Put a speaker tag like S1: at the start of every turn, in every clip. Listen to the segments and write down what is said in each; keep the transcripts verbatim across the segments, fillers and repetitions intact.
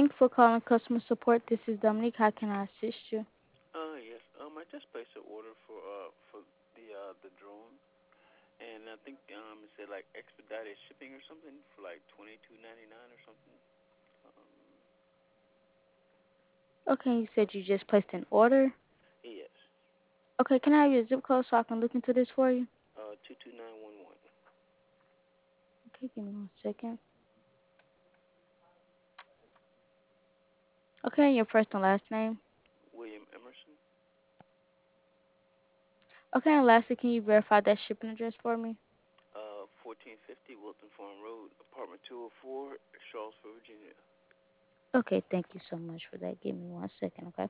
S1: Thank you for calling customer support. This is Dominique. How can I assist you?
S2: Uh, yes. Um, I just placed an order for uh for the uh the drone, and I think um it said like expedited shipping or something for like twenty two ninety nine or something. Um,
S1: Okay, you said you just placed an order.
S2: yes.
S1: Okay, can I have your zip code so I can look into this for you?
S2: Uh, two two nine one one.
S1: Okay, give me one second. Okay, your first and last name.
S2: William Emerson.
S1: Okay, and lastly, can you verify that shipping address for me?
S2: Uh, fourteen fifty Wilton Farm Road, apartment two oh four, Charlottesville, Virginia.
S1: Okay, thank you so much for that. Give me one second, okay?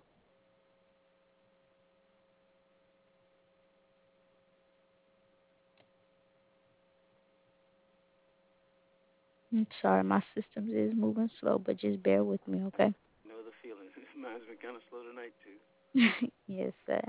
S1: I'm sorry, my systems is moving slow, but just bear with me,
S2: I
S1: okay?
S2: know the feeling. Mine's been kind of slow tonight too.
S1: Yes, sir.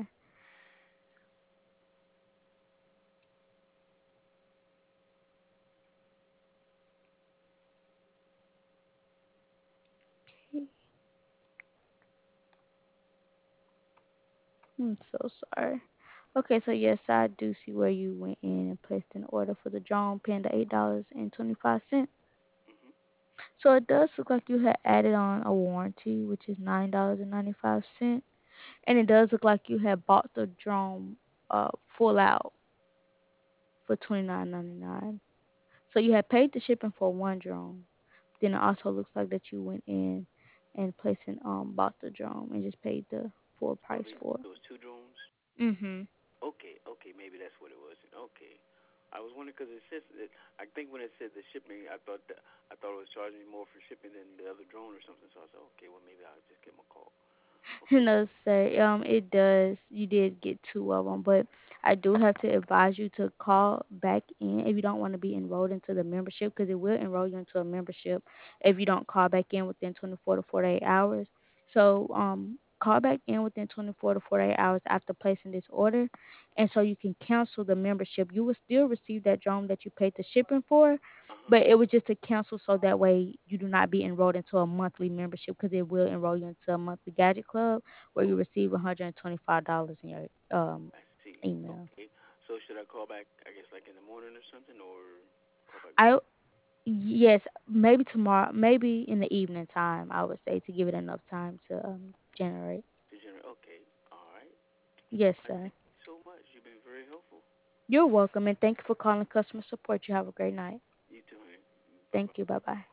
S1: I'm so sorry. Okay, so yes, I do see where you went in and placed an order for the drone, paying the eight dollars and twenty five cents.
S2: Mhm.
S1: So it does look like you had added on a warranty, which is nine dollars and ninety five cents, and it does look like you had bought the drone uh full out for twenty nine ninety nine. So you had paid the shipping for one drone. Then it also looks like that you went in and placed and um bought the drone and just paid the full
S2: Oh,
S1: price
S2: the,
S1: for it.
S2: those two drones.
S1: Mhm.
S2: Okay, okay, maybe that's what it was. Okay, I was wondering because it says that I think when it said the shipping, I thought that I thought it was charging me more for shipping than the other drone or something. So I said, okay, well maybe I'll just give him a call. Okay,
S1: No, sir. Um, it does. You did get two of them, but I do have to advise you to call back in if you don't want to be enrolled into the membership, because it will enroll you into a membership if you don't call back in within twenty-four to forty-eight hours. So, um, call back in within twenty-four to forty-eight hours after placing this order, and so you can cancel the membership. You will still receive that drone that you paid the shipping for,
S2: uh huh.
S1: but it was just to cancel so that way you do not be enrolled into a monthly membership, because it will enroll you into a monthly gadget club where you
S2: Oh,
S1: receive one hundred twenty-five dollars in your um
S2: I see.
S1: email.
S2: Okay, so should I call back? I guess like in the morning or something, or call back
S1: I
S2: later?
S1: Yes, maybe tomorrow, maybe in the evening time, I would say, to give it enough time to um generate.
S2: Degenerate. Okay, all right.
S1: Yes,
S2: All right.
S1: sir.
S2: Thank you so much. You've been very helpful.
S1: You're welcome, and thank you for calling customer support. You have a great night.
S2: You too, honey. Bye
S1: Thank
S2: bye.
S1: you. Bye bye.